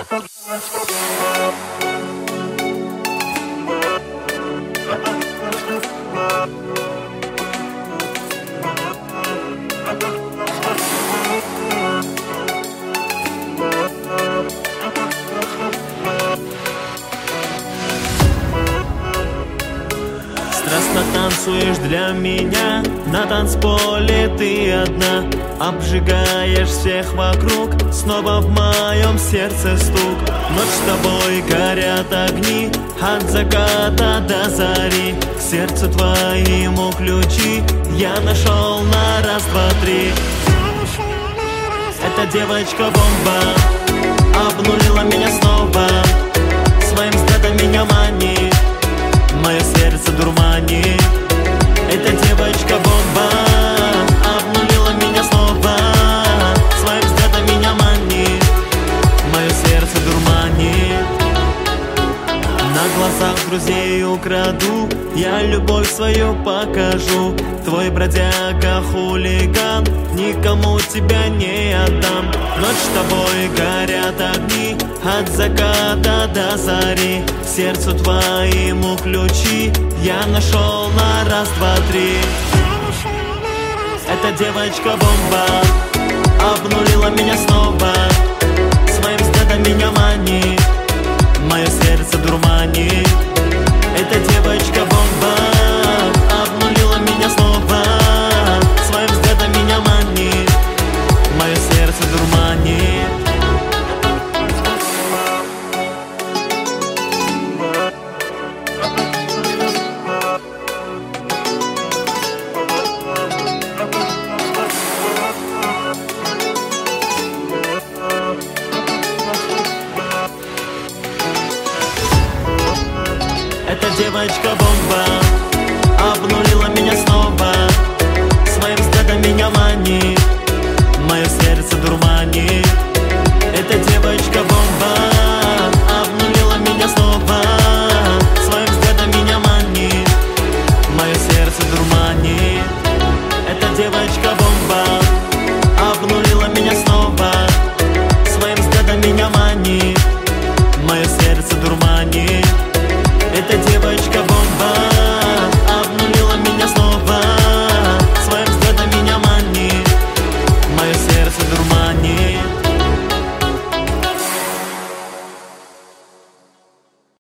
Страстно танцуешь для меня, на танцполе ты одна. Обжигаешь всех вокруг, снова в моем сердце стук. Ночь с тобой горят огни, от заката до зари. К сердцу твоему ключи я нашел на раз, два, три. Эта девочка-бомба обнулила меня снова, своим взглядом меня манит, мое сердце дурманит. Эта девочка-бомба обнулила меня снова, своим взглядом меня манит, мое сердце дурманит. На глазах друзей украду, я любовь свою покажу. Твой бродяга-хулиган, никому тебя не отдам. Ночь с тобой горят огни, от заката до зари. К сердцу твоему ключи я нашел на раз, два, три. Эта девочка-бомба обнулила меня снова, своим взглядом меня манит, мое сердце дурманит. Эта девочка-бомба обнулила меня снова, своим взглядом меня манит, мое сердце дурманит. Эта девочка-бомба